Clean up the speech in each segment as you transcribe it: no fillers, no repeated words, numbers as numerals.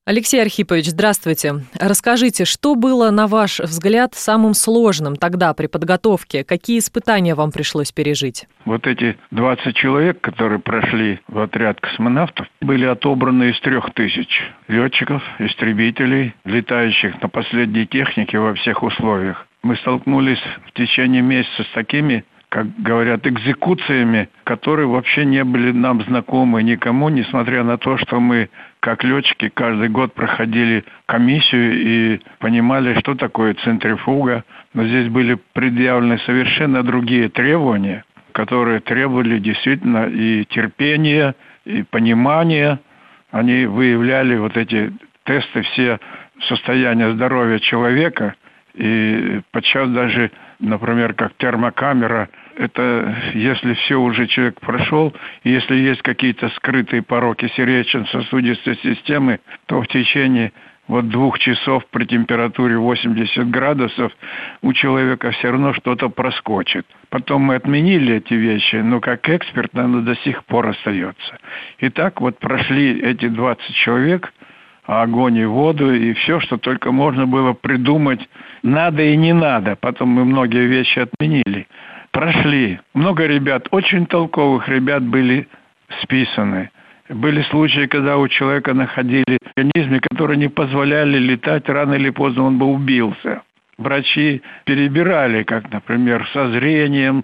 Алексей Архипович, здравствуйте. Расскажите, что было, на ваш взгляд, самым сложным тогда при подготовке? Какие испытания вам пришлось пережить? Вот эти 20 человек, которые прошли в отряд космонавтов, были отобраны из 3000 летчиков, истребителей, летающих на последней технике во всех условиях. Мы столкнулись в течение месяца с такими, как говорят, экзекуциями, которые вообще не были нам знакомы никому, несмотря на то, что мы, как летчики, каждый год проходили комиссию и понимали, что такое центрифуга. Но здесь были предъявлены совершенно другие требования, которые требовали действительно и терпения, и понимания. Они выявляли вот эти тесты, все состояния здоровья человека, и подчас даже, например, как термокамера, это если все уже человек прошел, и если есть какие-то скрытые пороки сердечно-сосудистой системы, то в течение 2 часов при температуре 80 градусов у человека все равно что-то проскочит. Потом мы отменили эти вещи, но как эксперт оно до сих пор остается. Итак, прошли эти 20 человек, огонь и воду, и все, что только можно было придумать, надо и не надо. Потом мы многие вещи отменили. Прошли. Много ребят, очень толковых ребят были списаны. Были случаи, когда у человека находили организмы, которые не позволяли летать, рано или поздно он бы убился. Врачи перебирали, как, например, со зрением,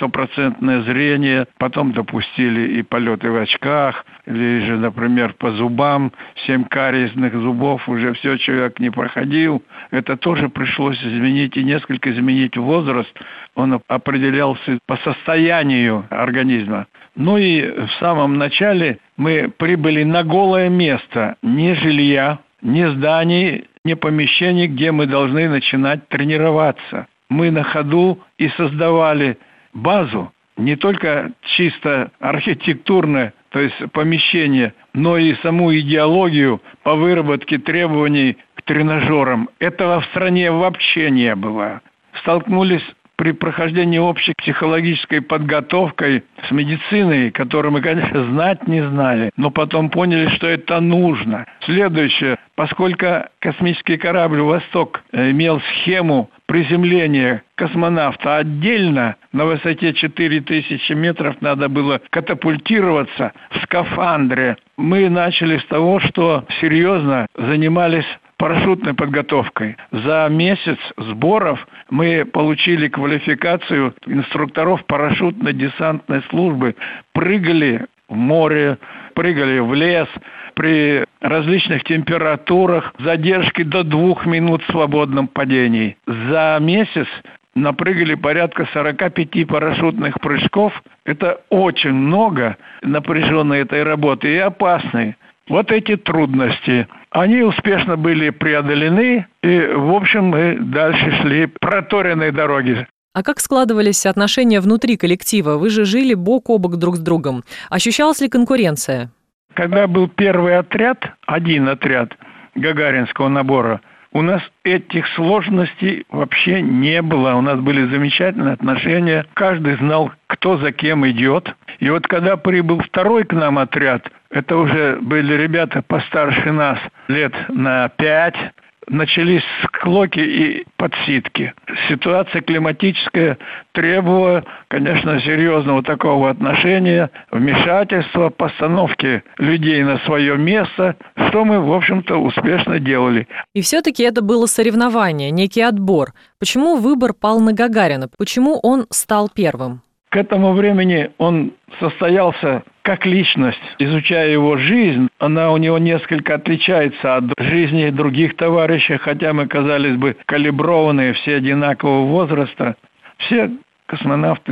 100% зрение, потом допустили и полеты в очках, или же, например, по зубам, 7 кариесных зубов, уже все, человек не проходил. Это тоже пришлось изменить, и несколько изменить возраст. Он определялся по состоянию организма. Ну и в самом начале мы прибыли на голое место, ни жилья, ни зданий, ни помещений, где мы должны начинать тренироваться. Мы на ходу и создавали базу, не только чисто архитектурное, то есть помещение, но и саму идеологию по выработке требований к тренажерам. Этого в стране вообще не было. Столкнулись при прохождении общей психологической подготовкой с медициной, которую мы, конечно, знать не знали, но потом поняли, что это нужно. Следующее. Поскольку космический корабль «Восток» имел схему приземления космонавта отдельно, на высоте 4000 метров надо было катапультироваться в скафандре. Мы начали с того, что серьезно занимались парашютной подготовкой. За месяц сборов мы получили квалификацию инструкторов парашютно-десантной службы. Прыгали в море, прыгали в лес при различных температурах, задержки до 2 минут в свободном падении. За месяц напрыгали порядка 45 парашютных прыжков. Это очень много напряженной этой работы и опасной. Вот эти трудности, они успешно были преодолены, и, в общем, мы дальше шли проторенной дороги. А как складывались отношения внутри коллектива? Вы же жили бок о бок друг с другом. Ощущалась ли конкуренция? Когда был первый отряд, один отряд гагаринского набора, у нас этих сложностей вообще не было. У нас были замечательные отношения. Каждый знал, кто за кем идет. И вот когда прибыл второй к нам отряд, это уже были ребята постарше нас, лет на 5, начались склоки и подсидки. Ситуация климатическая требовала, конечно, серьезного такого отношения, вмешательства, постановки людей на свое место, что мы, в общем-то, успешно делали. И все-таки это было соревнование, некий отбор. Почему выбор пал на Гагарина? Почему он стал первым? К этому времени он состоялся как личность. Изучая его жизнь, она у него несколько отличается от жизни других товарищей, хотя мы, казались бы, калиброванные, все одинакового возраста. Все космонавты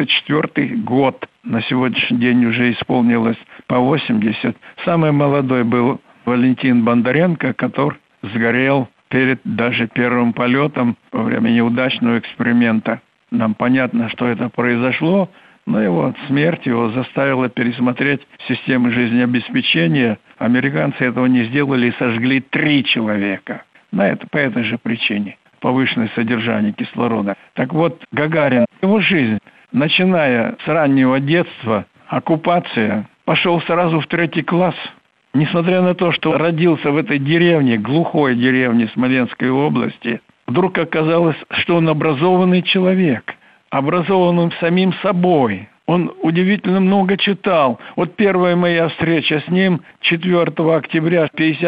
34-й год. На сегодняшний день уже исполнилось по 80. Самый молодой был Валентин Бондаренко, который сгорел перед даже первым полетом во время неудачного эксперимента. Нам понятно, что это произошло, но его смерть его заставила пересмотреть систему жизнеобеспечения. Американцы этого не сделали и сожгли 3 человека. По этой же причине. Повышенное содержание кислорода. Так вот, Гагарин, его жизнь, начиная с раннего детства, оккупация, пошел сразу в 3 класс. несмотря на то, что родился в этой деревне, глухой деревне Смоленской области, вдруг оказалось, что он образованный человек, образованным самим собой. Он удивительно много читал. Вот первая моя встреча с ним 4 октября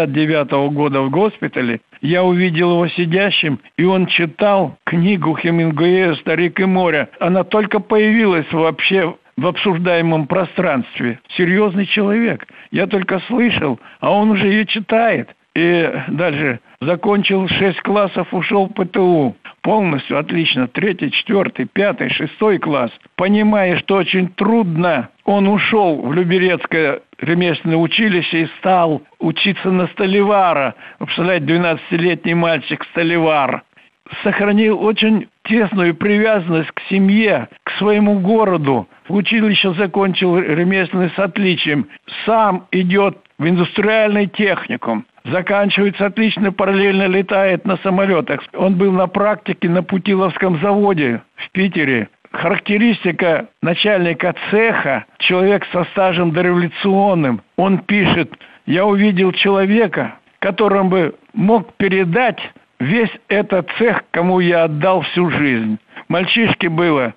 1959 года в госпитале. Я увидел его сидящим, и он читал книгу Хемингуэя «Старик и море». Она только появилась вообще в обсуждаемом пространстве. Серьезный человек. Я только слышал, а он уже ее читает. И дальше закончил 6 классов, ушел в ПТУ. Полностью отлично. 3, 4, 5, 6 класс. Понимая, что очень трудно, он ушел в Люберецкое ремесленное училище и стал учиться на столевара. Представляете, 12-летний мальчик столевар. Сохранил очень тесную привязанность к семье, к своему городу. В училище закончил ремесленное с отличием. Сам идет в индустриальный техникум. Заканчивается отлично, параллельно летает на самолетах. Он был на практике на Путиловском заводе в Питере. Характеристика начальника цеха, человек со стажем дореволюционным. Он пишет: «Я увидел человека, которому бы мог передать весь этот цех, кому я отдал всю жизнь». Мальчишке было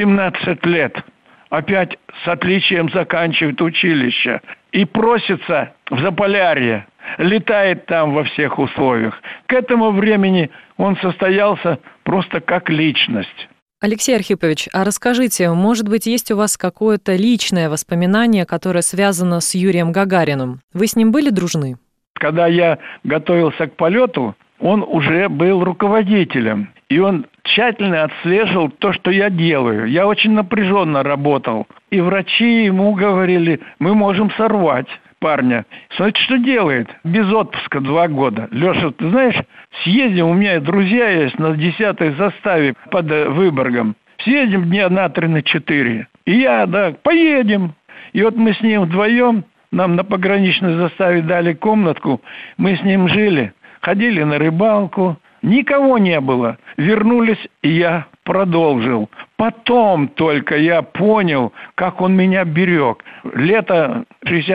17 лет. Опять с отличием заканчивает училище. И просится в Заполярье. Летает там во всех условиях. К этому времени он состоялся просто как личность. Алексей Архипович, а расскажите, может быть, есть у вас какое-то личное воспоминание, которое связано с Юрием Гагариным? Вы с ним были дружны? Когда я готовился к полету, он уже был руководителем. И он тщательно отслеживал то, что я делаю. Я очень напряженно работал. И врачи ему говорили: мы можем сорвать парня. Смотрите, что делает. Без отпуска 2 года. Леша, ты знаешь, съездим, у меня друзья есть на 10-й заставе под Выборгом. Съездим дня на 3, на 4. И я, поедем. И вот мы с ним вдвоем, нам на пограничной заставе дали комнатку, мы с ним жили, ходили на рыбалку. Никого не было. Вернулись, и я продолжил. Потом только я понял, как он меня берег. Лето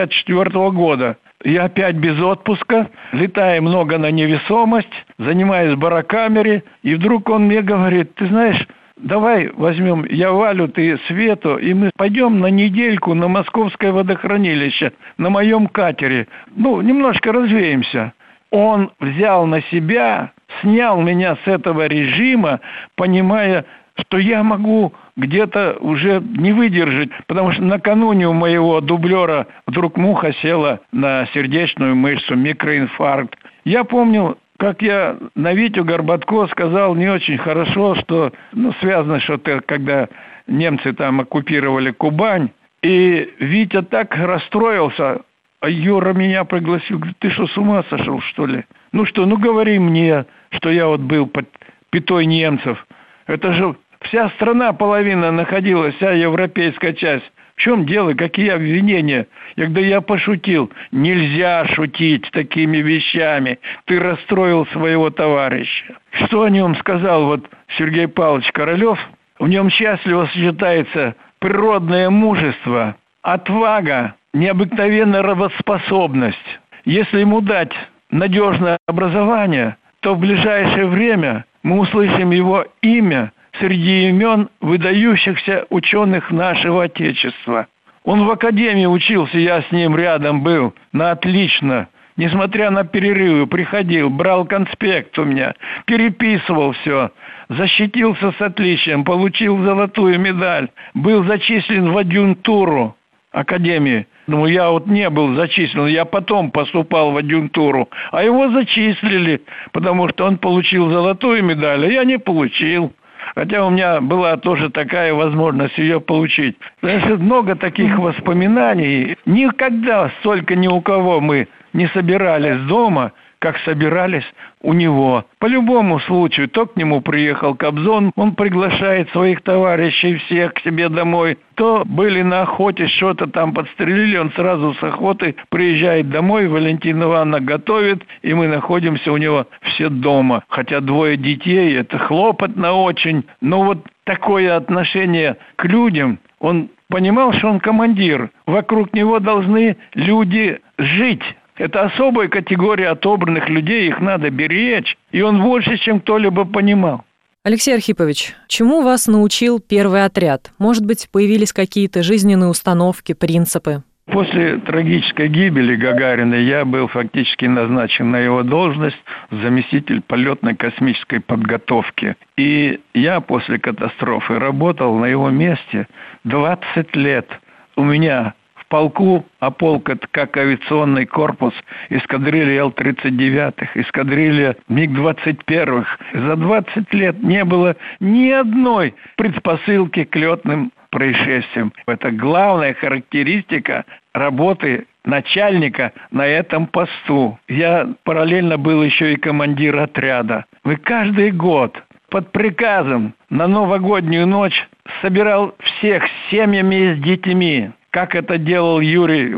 1964 года. Я опять без отпуска, летаю много на невесомость, занимаюсь в барокамере, и вдруг он мне говорит: ты знаешь, давай возьмем я Валю, ты Свету, и мы пойдем на недельку на Московское водохранилище, на моем катере. Немножко развеемся. Он взял на себя, снял меня с этого режима, понимая, что я могу где-то уже не выдержать, потому что накануне у моего дублера вдруг муха села на сердечную мышцу, микроинфаркт. Я помню, как я на Витю Горбатко сказал не очень хорошо, что связано что-то, когда немцы там оккупировали Кубань, и Витя так расстроился. А Юра меня пригласил, говорит: ты что, с ума сошел, что ли? Говори мне, что я вот был под пятой немцев. Это же вся страна, половина находилась, вся европейская часть. В чем дело, какие обвинения? Когда я пошутил: нельзя шутить такими вещами. Ты расстроил своего товарища. Что о нем сказал Сергей Павлович Королев? В нем счастливо сочетается природное мужество, отвага, необыкновенная работоспособность. Если ему дать надежное образование, то в ближайшее время мы услышим его имя среди имен выдающихся ученых нашего Отечества. Он в академии учился, я с ним рядом был, на отлично. Несмотря на перерывы, приходил, брал конспект у меня, переписывал все, защитился с отличием, получил золотую медаль, был зачислен в адъюнктуру академии. Я не был зачислен, я потом поступал в адъюнктуру, а его зачислили, потому что он получил золотую медаль, а я не получил. Хотя у меня была тоже такая возможность ее получить. Значит, много таких воспоминаний. Никогда столько ни у кого мы не собирались дома, как собирались у него. По любому случаю, то к нему приехал Кобзон, он приглашает своих товарищей всех к себе домой. То были на охоте, что-то там подстрелили, он сразу с охоты приезжает домой, Валентина Ивановна готовит, и мы находимся у него все дома. Хотя 2 детей, это хлопотно очень, но такое отношение к людям, он понимал, что он командир, вокруг него должны люди жить. Это особая категория отобранных людей, их надо беречь. И он больше, чем кто-либо понимал. Алексей Архипович, чему вас научил первый отряд? Может быть, появились какие-то жизненные установки, принципы? После трагической гибели Гагарина я был фактически назначен на его должность заместитель полетной космической подготовки. И я после катастрофы работал на его месте 20 лет. У меня в полку, а полк это как авиационный корпус, эскадрилья Л-39, эскадрилья МиГ-21. За 20 лет не было ни одной предпосылки к летным происшествиям. Это главная характеристика работы начальника на этом посту. Я параллельно был еще и командир отряда. Мы каждый год под приказом на новогоднюю ночь собирал всех с семьями и с детьми, как это делал Юрий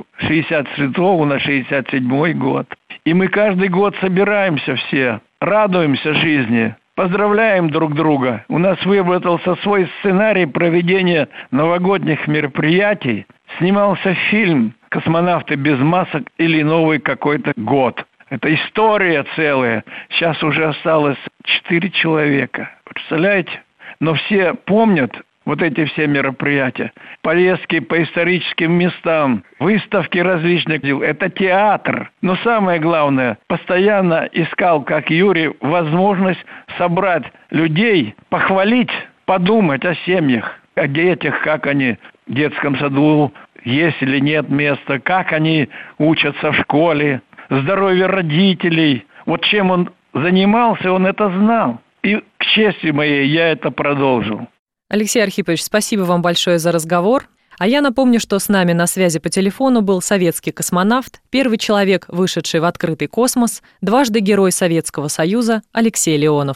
66-го на 67-й год. И мы каждый год собираемся все, радуемся жизни, поздравляем друг друга. У нас выработался свой сценарий проведения новогодних мероприятий. Снимался фильм «Космонавты без масок» или «Новый какой-то год». Это история целая. Сейчас уже осталось 4 человека. Представляете? Но все помнят вот эти все мероприятия. Поездки по историческим местам, выставки различных дел. Это театр. Но самое главное, постоянно искал, как Юрий, возможность собрать людей, похвалить, подумать о семьях, о детях, как они в детском саду, есть или нет места, как они учатся в школе, здоровье родителей. Вот чем он занимался, он это знал. И к чести моей я это продолжил. Алексей Архипович, спасибо вам большое за разговор. А я напомню, что с нами на связи по телефону был советский космонавт, первый человек, вышедший в открытый космос, дважды Герой Советского Союза Алексей Леонов.